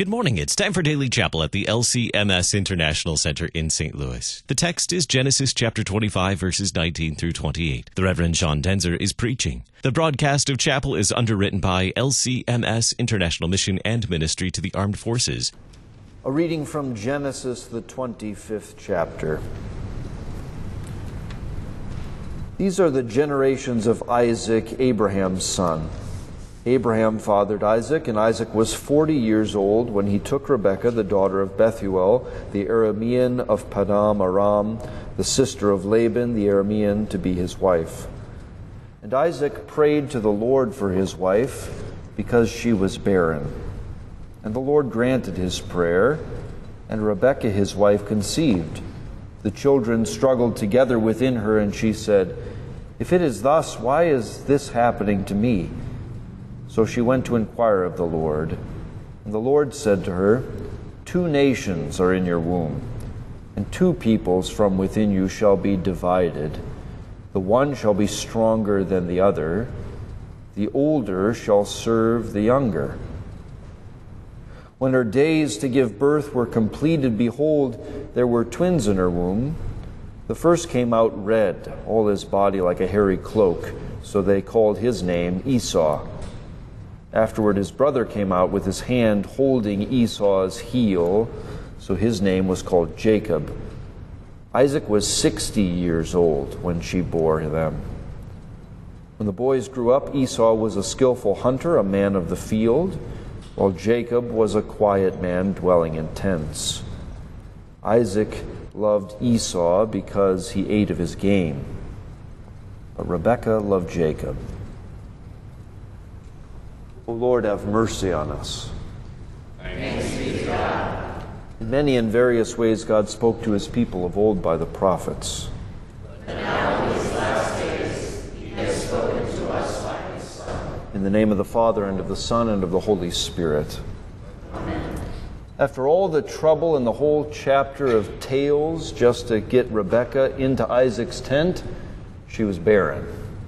Good morning. It's time for Daily Chapel at the LCMS International Center in St. Louis. The text is Genesis chapter 25, verses 19 through 28. The Reverend Sean Denzer is preaching. The broadcast of chapel is underwritten by LCMS International Mission and Ministry to the Armed Forces. A reading from Genesis, the 25th chapter. These are the generations of Isaac, Abraham's son. Abraham fathered Isaac, and Isaac was 40 years old when he took Rebekah, the daughter of Bethuel, the Aramean of Paddan Aram, the sister of Laban, the Aramean, to be his wife. And Isaac prayed to the Lord for his wife, because she was barren. And the Lord granted his prayer, and Rebekah his wife conceived. The children struggled together within her, and she said, "If it is thus, why is this happening to me?" So she went to inquire of the Lord. And the Lord said to her, "Two nations are in your womb, and two peoples from within you shall be divided. The one shall be stronger than the other. The older shall serve the younger." When her days to give birth were completed, behold, there were twins in her womb. The first came out red, all his body like a hairy cloak, so they called his name Esau. Afterward his brother came out with his hand holding Esau's heel, so his name was called Jacob. Isaac was 60 years old when she bore them. When the boys grew up, Esau was a skillful hunter, a man of the field, while Jacob was a quiet man dwelling in tents. Isaac loved Esau because he ate of his game, but Rebekah loved Jacob. O Lord, have mercy on us. Thanks be to God. In many and various ways God spoke to his people of old by the prophets. But now in these last days he has spoken to us by his Son. In the name of the Father, and of the Son, and of the Holy Spirit. Amen. After all the trouble in the whole chapter of tales just to get Rebekah into Isaac's tent, she was barren.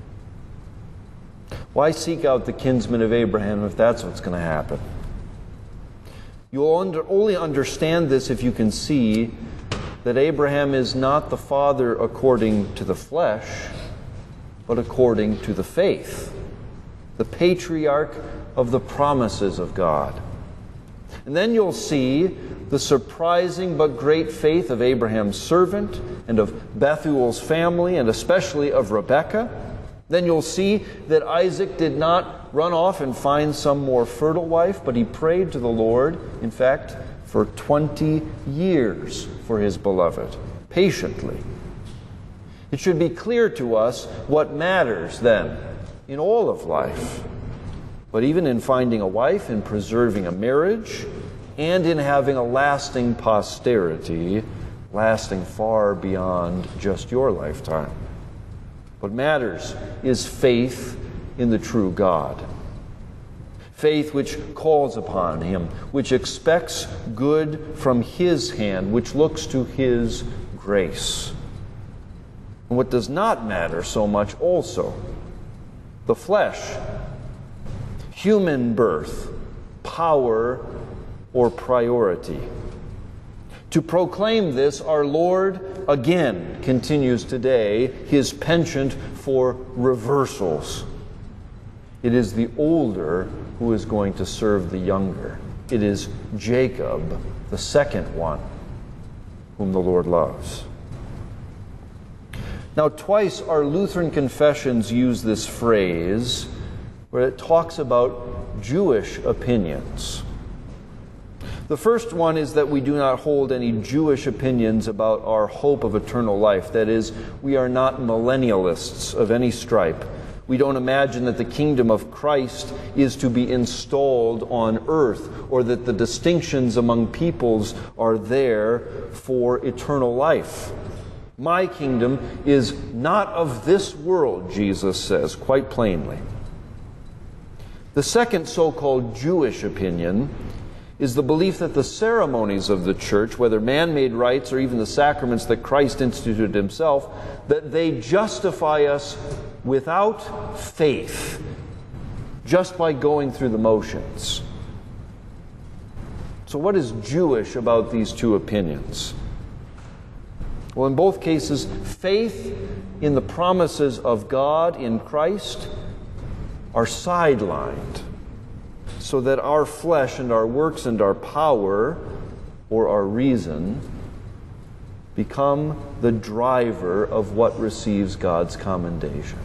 Why seek out the kinsman of Abraham if that's what's going to happen? You'll only understand this if you can see that Abraham is not the father according to the flesh, but according to the faith, the patriarch of the promises of God. And then you'll see the surprising but great faith of Abraham's servant and of Bethuel's family, and especially of Rebekah. Then you'll see that Isaac did not run off and find some more fertile wife, but he prayed to the Lord, in fact, for 20 years for his beloved, patiently. It should be clear to us what matters then in all of life, but even in finding a wife, in preserving a marriage, and in having a lasting posterity, lasting far beyond just your lifetime. What matters is faith in the true God. Faith which calls upon him, which expects good from his hand, which looks to his grace. And what does not matter so much also, the flesh, human birth, power, or priority. To proclaim this, our Lord again continues today his penchant for reversals. It is the older who is going to serve the younger. It is Jacob, the second one, whom the Lord loves. Now, twice our Lutheran confessions use this phrase where it talks about Jewish opinions. The first one is that we do not hold any Jewish opinions about our hope of eternal life. That is, we are not millennialists of any stripe. We don't imagine that the kingdom of Christ is to be installed on earth, or that the distinctions among peoples are there for eternal life. My kingdom is not of this world, Jesus says quite plainly. The second so-called Jewish opinion is the belief that the ceremonies of the church, whether man-made rites or even the sacraments that Christ instituted himself, that they justify us without faith, just by going through the motions. So what is Jewish about these two opinions? Well, in both cases, faith in the promises of God in Christ are sidelined so that our flesh and our works and our power or our reason become the driver of what receives God's commendation.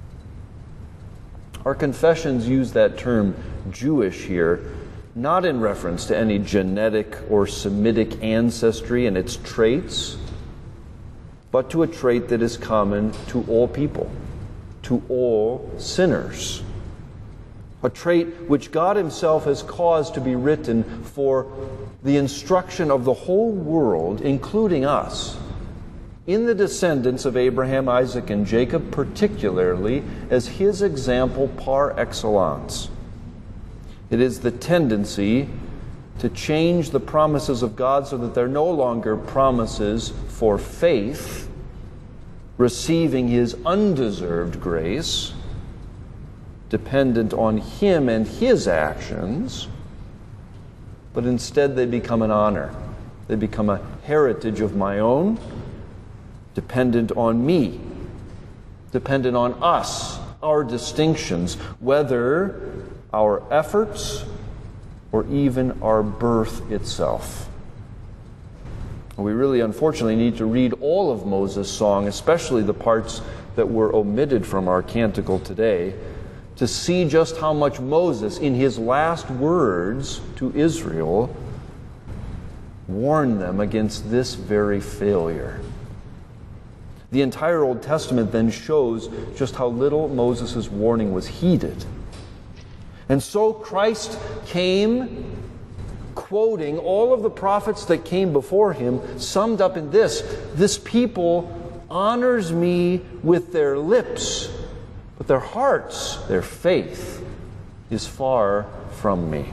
Our confessions use that term Jewish here not in reference to any genetic or Semitic ancestry and its traits, but to a trait that is common to all people, to all sinners. A trait which God Himself has caused to be written for the instruction of the whole world, including us, in the descendants of Abraham, Isaac, and Jacob, particularly as His example par excellence. It is the tendency to change the promises of God so that they're no longer promises for faith, receiving His undeserved grace, dependent on Him and His actions, but instead they become an honor. They become a heritage of my own, dependent on me, dependent on us, our distinctions, whether our efforts or even our birth itself. We really, unfortunately, need to read all of Moses' song, especially the parts that were omitted from our canticle today, to see just how much Moses, in his last words to Israel, warned them against this very failure. The entire Old Testament then shows just how little Moses' warning was heeded. And so Christ came, quoting all of the prophets that came before Him, summed up in this people honors me with their lips, but their hearts, their faith, is far from me.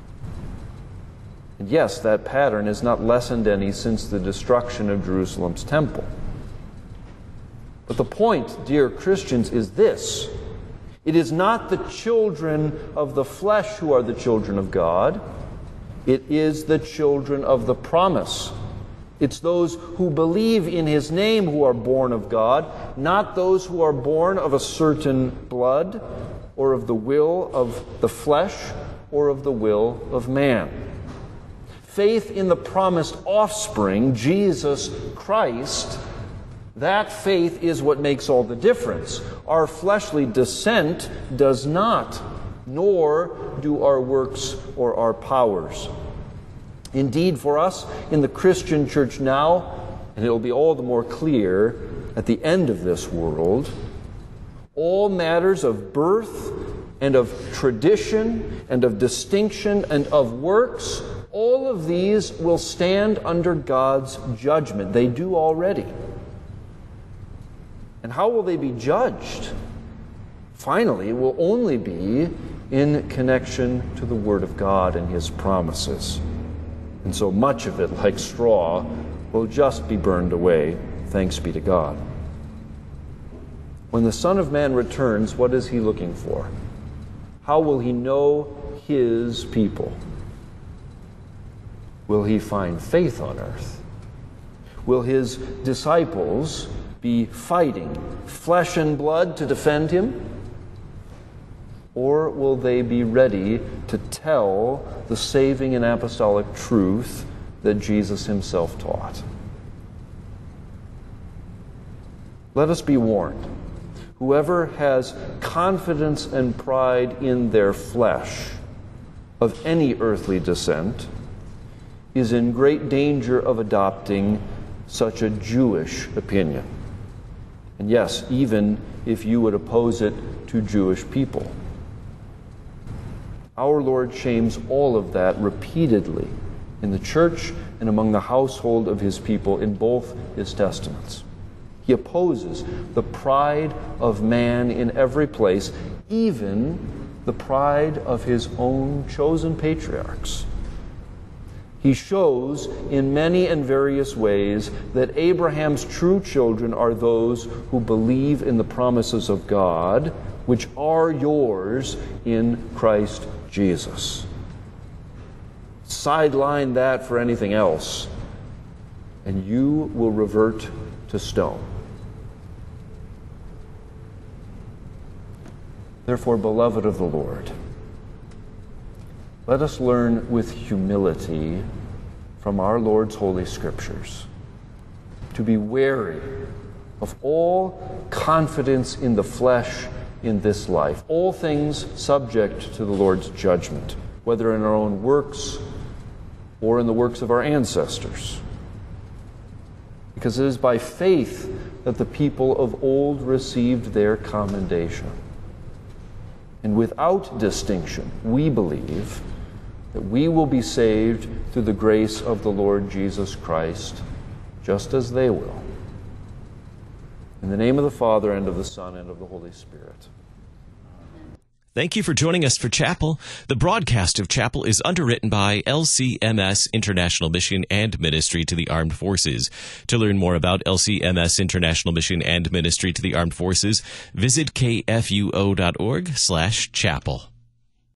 And yes, that pattern is not lessened any since the destruction of Jerusalem's temple. But the point, dear Christians, is this. It is not the children of the flesh who are the children of God. It is the children of the promise. It's those who believe in His name who are born of God, not those who are born of a certain blood, or of the will of the flesh, or of the will of man. Faith in the promised offspring, Jesus Christ, that faith is what makes all the difference. Our fleshly descent does not, nor do our works or our powers. Indeed, for us in the Christian church now, and it will be all the more clear at the end of this world, all matters of birth and of tradition and of distinction and of works, all of these will stand under God's judgment. They do already. And how will they be judged? Finally, it will only be in connection to the Word of God and His promises. And so much of it, like straw, will just be burned away, thanks be to God. When the Son of Man returns, what is He looking for? How will He know His people? Will He find faith on earth? Will His disciples be fighting flesh and blood to defend Him? Or will they be ready to tell the saving and apostolic truth that Jesus Himself taught? Let us be warned. Whoever has confidence and pride in their flesh of any earthly descent is in great danger of adopting such a Jewish opinion. And yes, even if you would oppose it to Jewish people. Our Lord shames all of that repeatedly in the church and among the household of His people in both His testaments. He opposes the pride of man in every place, even the pride of His own chosen patriarchs. He shows in many and various ways that Abraham's true children are those who believe in the promises of God, which are yours in Christ Jesus. sideline that for anything else, and you will revert to stone. Therefore, beloved of the Lord, let us learn with humility from our Lord's Holy Scriptures to be wary of all confidence in the flesh in this life, all things subject to the Lord's judgment, whether in our own works or in the works of our ancestors. Because it is by faith that the people of old received their commendation. And without distinction, we believe that we will be saved through the grace of the Lord Jesus Christ, just as they will. In the name of the Father, and of the Son, and of the Holy Spirit. Thank you for joining us for Chapel. The broadcast of Chapel is underwritten by LCMS International Mission and Ministry to the Armed Forces. To learn more about LCMS International Mission and Ministry to the Armed Forces, visit kfuo.org/chapel.